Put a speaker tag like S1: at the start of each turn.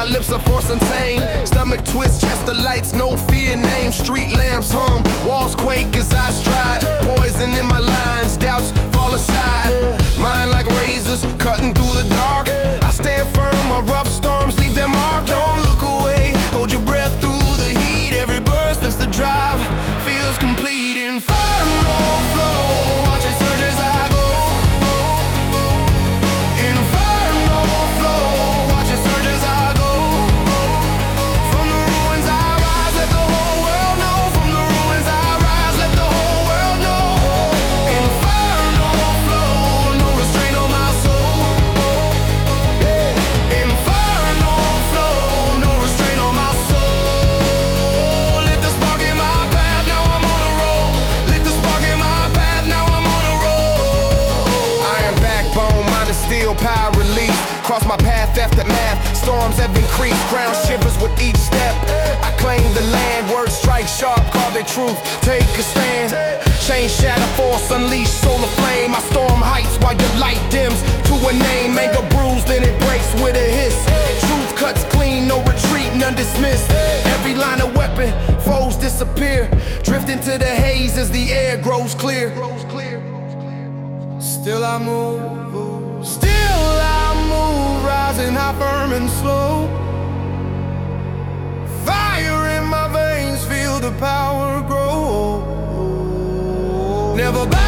S1: lips are force and tame. Stomach twist, chest the lights, no fear name. Street lamps hum, walls quake as I stride. Poison in my lines, doubts fall aside. Mine like razors, cutting through the dark. I stand firm, my rough storms leave their mark. Don't look away, hold your breath through the heat. Every burst that's the drive, feels complete. Inferno flow, watch it surge as I go. Inferno flow, watch it surge as I go. From the ruins I rise, let the whole world know. From the ruins I rise, let the whole world know. Inferno flow, no restraint on my soul. Inferno flow, no restraint on my soul. Lit the spark in my path, now I'm on a roll. Lit the spark in my path, now I'm on a roll. Iron backbone, mind is steel, power release. Cross my path after math, storms have increased. Ground shivers with each step. I claim the land, words strike sharp, call their truth, take a stand. Change, shatter, force, unleash, solar flame. I storm heights while your light dims to a name. Anger bruised, then it breaks with a hiss. Truth cuts clean, no retreat, none dismissed. Every line a weapon, foes disappear. Drift into the haze as the air grows clear. Still I move, still I move, rising high, firm and slow. Fire in my veins, feel the power grow. Never back.